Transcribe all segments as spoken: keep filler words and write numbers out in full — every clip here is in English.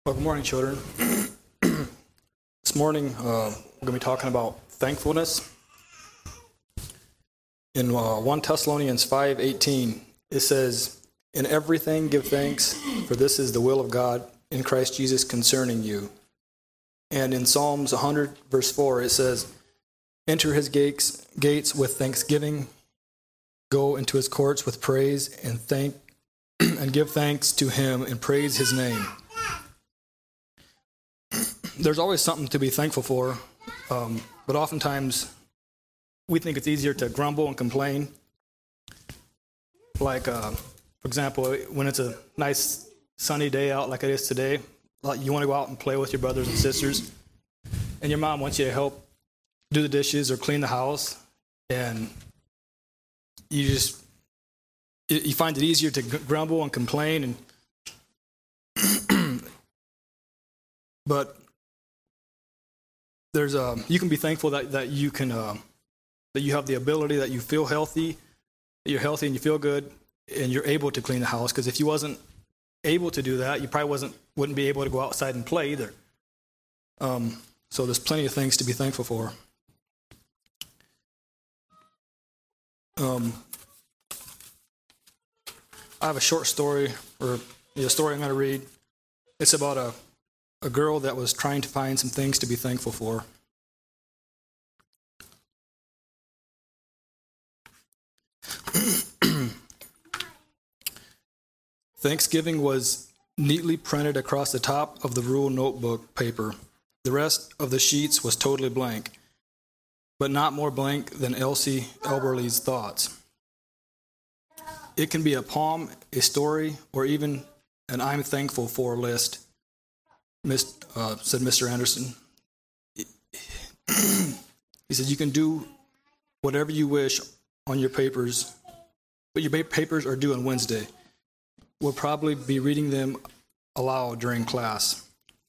Well, good morning, children. This morning, uh, we're going to be talking about thankfulness. In uh, First Thessalonians five eighteen, it says, "In everything give thanks, for this is the will of God in Christ Jesus concerning you." And in Psalms one hundred, verse four, it says, "Enter his gates, gates with thanksgiving, go into his courts with praise, and thank and give thanks to him and praise his name." There's always something to be thankful for, um, but oftentimes we think it's easier to grumble and complain. Like, uh, for example, when it's a nice sunny day out like it is today, like you want to go out and play with your brothers and sisters, and your mom wants you to help do the dishes or clean the house, and you just you find it easier to grumble and complain, and but there's a you can be thankful that that you can uh, that you have the ability, that you feel healthy, that you're healthy and you feel good, and you're able to clean the house. Because if you wasn't able to do that, you probably wasn't wouldn't be able to go outside and play either. Um, so there's plenty of things to be thankful for. Um, I have a short story, or a story I'm going to read. It's about a a girl that was trying to find some things to be thankful for. Thanksgiving was neatly printed across the top of the rule notebook paper. The rest of the sheets was totally blank, but not more blank than Elsie Elberly's thoughts. It can be a poem, a story, or even an "I'm thankful for" list, Miss, uh, said Mister Anderson. He said, "You can do whatever you wish on your papers, but your papers are due on Wednesday. We'll probably be reading them aloud during class."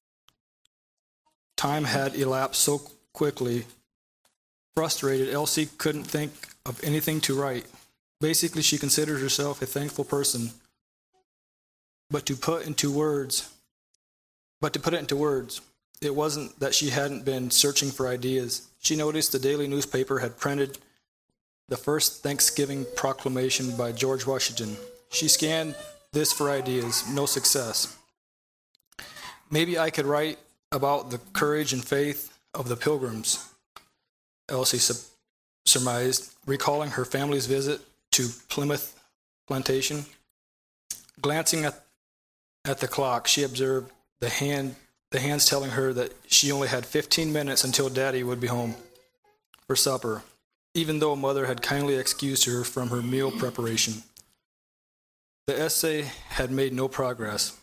Time had elapsed so quickly. Frustrated, Elsie couldn't think of anything to write. Basically, she considered herself a thankful person. But to put into words, but to put it into words, it wasn't that she hadn't been searching for ideas. She noticed the daily newspaper had printed the first Thanksgiving proclamation by George Washington. She scanned this for ideas, no success. Maybe I could write about the courage and faith of the Pilgrims, Elsie su- surmised, recalling her family's visit to Plymouth Plantation. Glancing at, at the clock, she observed the hand, the hands telling her that she only had fifteen minutes until Daddy would be home for supper, even though Mother had kindly excused her from her meal preparation. The essay had made no progress.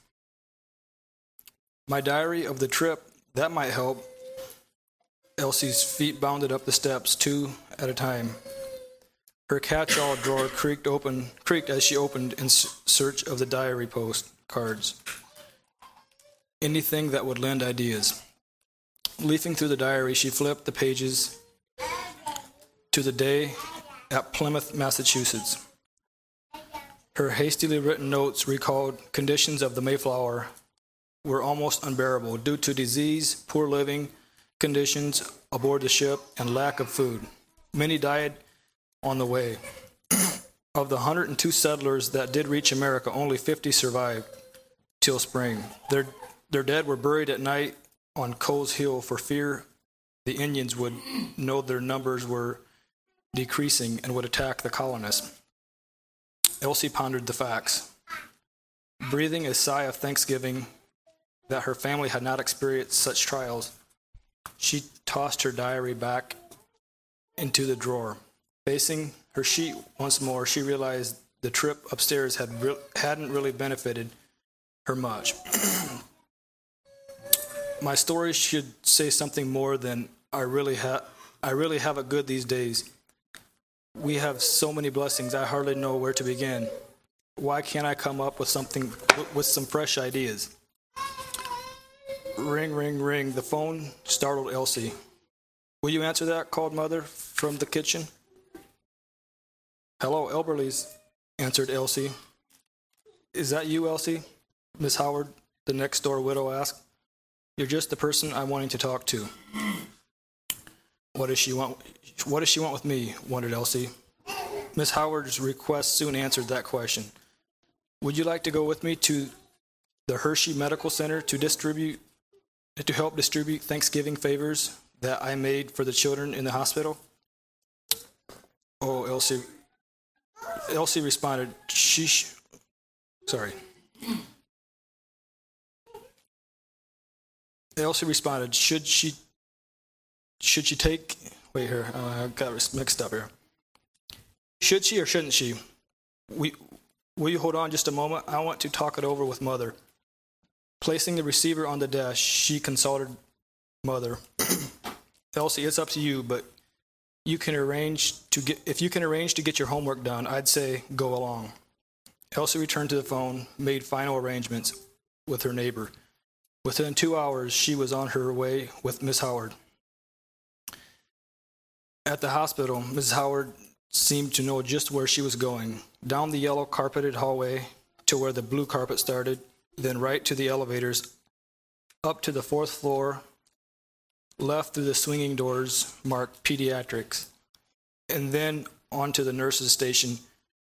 My diary of the trip, that might help. Elsie's feet bounded up the steps, two at a time. Her catch-all drawer creaked open, creaked as she opened in search of the diary post cards. Anything that would lend ideas. Leafing through the diary, she flipped the pages to the day at Plymouth, Massachusetts. Her hastily written notes recalled conditions of the Mayflower were almost unbearable due to disease, poor living conditions aboard the ship, and lack of food. Many died on the way. Of the one hundred two settlers that did reach America, only fifty survived till spring. Their, their dead were buried at night on Coles Hill for fear the Indians would know their numbers were decreasing and would attack the colonists. Elsie pondered the facts. Breathing a sigh of thanksgiving that her family had not experienced such trials, she tossed her diary back into the drawer. Facing her sheet once more, she realized the trip upstairs had re- hadn't really benefited her much. My story should say something more than I really have. I really have it good these days. We have so many blessings, I hardly know where to begin. Why can't I come up with something, with some fresh ideas? Ring, ring, ring. The phone startled Elsie. "Will you answer that?" called Mother from the kitchen. "Hello, Elberly's," answered Elsie. "Is that you, Elsie?" Miss Howard, the next door widow asked. You're just the person I'm wanting to talk to. What does she want? What does she want with me? Wondered Elsie. Miss Howard's request soon answered that question. Would you like to go with me to the Hershey Medical Center to distribute, to help distribute Thanksgiving favors that I made for the children in the hospital? Oh, Elsie. Elsie responded, she, sh- sorry. Elsie responded, should she, should she take, wait here, uh, I got mixed up here. Should she or shouldn't she? We, will you hold on just a moment? I want to talk it over with Mother. Placing the receiver on the desk, she consulted Mother. Elsie, it's up to you, but you can arrange to get, if you can arrange to get your homework done, I'd say go along. Elsie returned to the phone, made final arrangements with her neighbor. Within two hours, she was on her way with Miss Howard. At the hospital, Miss Howard seemed to know just where she was going. Down the yellow carpeted hallway to where the blue carpet started, then right to the elevators, up to the fourth floor, left through the swinging doors marked pediatrics, and then onto the nurses' station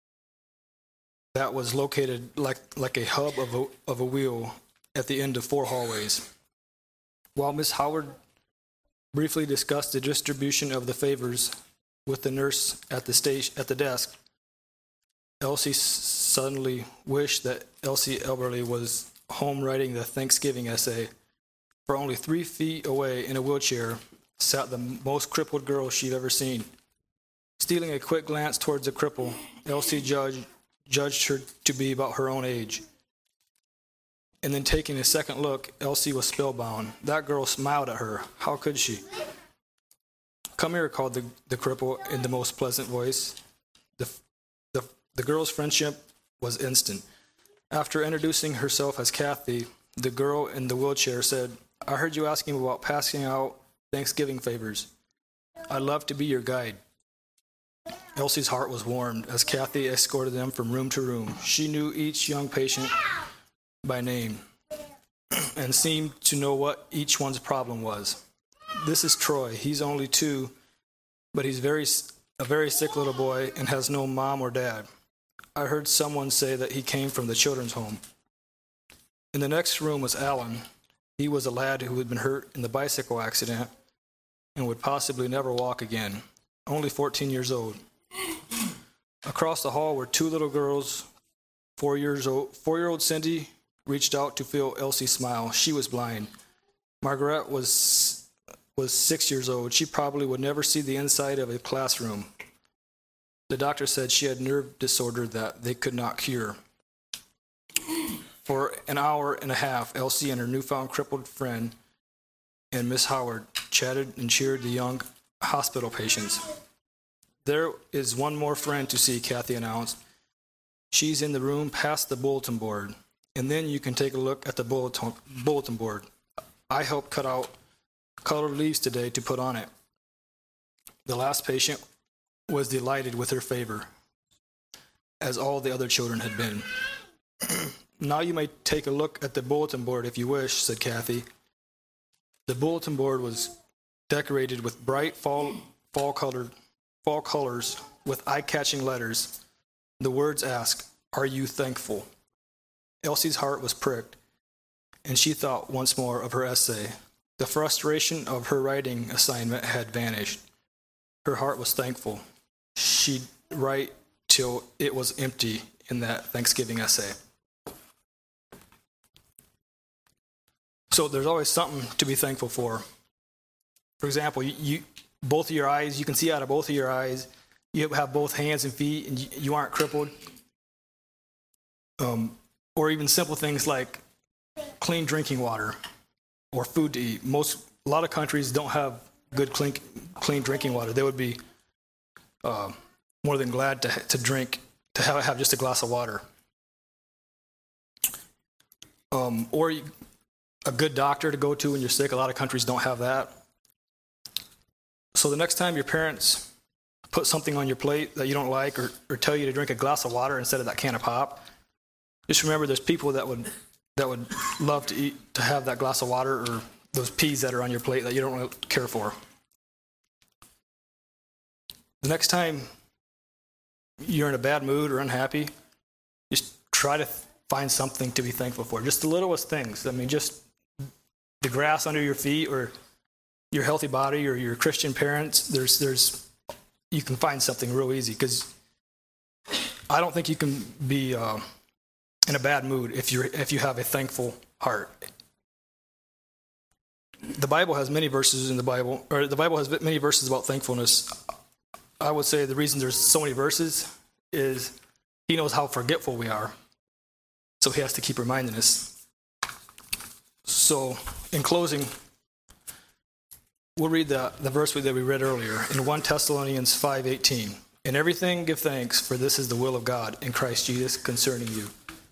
that was located like, like a hub of a, of a wheel at the end of four hallways. While Miss Howard briefly discussed the distribution of the favors with the nurse at the station at the desk, Elsie suddenly wished that Elsie Elberly was home writing the Thanksgiving essay. For only three feet away in a wheelchair sat the most crippled girl she'd ever seen. Stealing a quick glance towards the cripple, Elsie judged, judged her to be about her own age. And then taking a second look, Elsie was spellbound. That girl smiled at her. How could she? Come here, called the, the cripple in the most pleasant voice. The, the, the girl's friendship was instant. After introducing herself as Kathy, the girl in the wheelchair said, I heard you asking about passing out Thanksgiving favors. I'd love to be your guide. Elsie's heart was warmed as Kathy escorted them from room to room. She knew each young patient by name and seemed to know what each one's problem was. This is Troy. He's only two, but he's very a very sick little boy and has no mom or dad. I heard someone say that he came from the children's home. In the next room was Alan. He was a lad who had been hurt in the bicycle accident and would possibly never walk again, only fourteen years old. Across the hall were two little girls. Four years old, four-year-old Cindy reached out to feel Elsie smile. She was blind. Margaret was was six years old. She probably would never see the inside of a classroom. The doctor said she had nerve disorder that they could not cure. For an hour and a half, Elsie and her newfound crippled friend and Miss Howard chatted and cheered the young hospital patients. There is one more friend to see, Kathy announced. She's in the room past the bulletin board, and then you can take a look at the bulletin, bulletin board. I helped cut out colored leaves today to put on it. The last patient was delighted with her favor, as all the other children had been. Now you may take a look at the bulletin board if you wish, said Kathy. The bulletin board was decorated with bright fall fall colored fall colors with eye-catching letters. The words asked, "Are you thankful?" Elsie's heart was pricked, and she thought once more of her essay. The frustration of her writing assignment had vanished. Her heart was thankful. She'd write till it was empty in that Thanksgiving essay. So there's always something to be thankful for. For example, you, you both of your eyes, you can see out of both of your eyes. You have both hands and feet, and you, you aren't crippled. Um, or even simple things like clean drinking water or food to eat. Most, a lot of countries don't have good clean, clean drinking water. They would be uh, more than glad to to drink, to have, have just a glass of water. Um, or you, a good doctor to go to when you're sick. A lot of countries don't have that. So the next time your parents put something on your plate that you don't like, or, or tell you to drink a glass of water instead of that can of pop, just remember there's people that would that would love to eat, to have that glass of water or those peas that are on your plate that you don't really care for. The next time you're in a bad mood or unhappy, just try to find something to be thankful for. Just the littlest things. I mean, just the grass under your feet, or your healthy body, or your Christian parents. There's, there's, you can find something real easy, because I don't think you can be uh, in a bad mood if you're if you have a thankful heart. The Bible has many verses in the Bible, or the Bible has many verses about thankfulness. I would say the reason there's so many verses is he knows how forgetful we are. So he has to keep reminding us. So in closing, we'll read the, the verse that we read earlier in First Thessalonians five eighteen. In everything give thanks, for this is the will of God in Christ Jesus concerning you.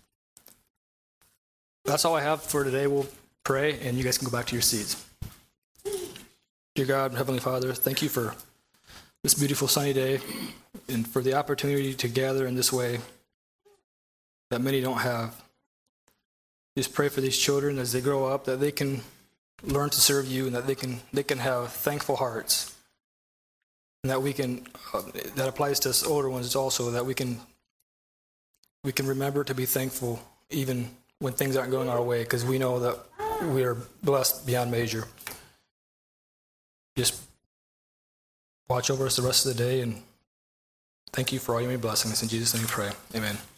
That's all I have for today. We'll pray, and you guys can go back to your seats. Dear God, Heavenly Father, thank you for this beautiful sunny day and for the opportunity to gather in this way that many don't have. Just pray for these children as they grow up, that they can learn to serve you, and that they can they can have thankful hearts, and that we can uh, that applies to us older ones also, that we can we can remember to be thankful even when things aren't going our way, because we know that we are blessed beyond measure. Just watch over us the rest of the day, and thank you for all your many blessings. In Jesus' name we pray. Amen.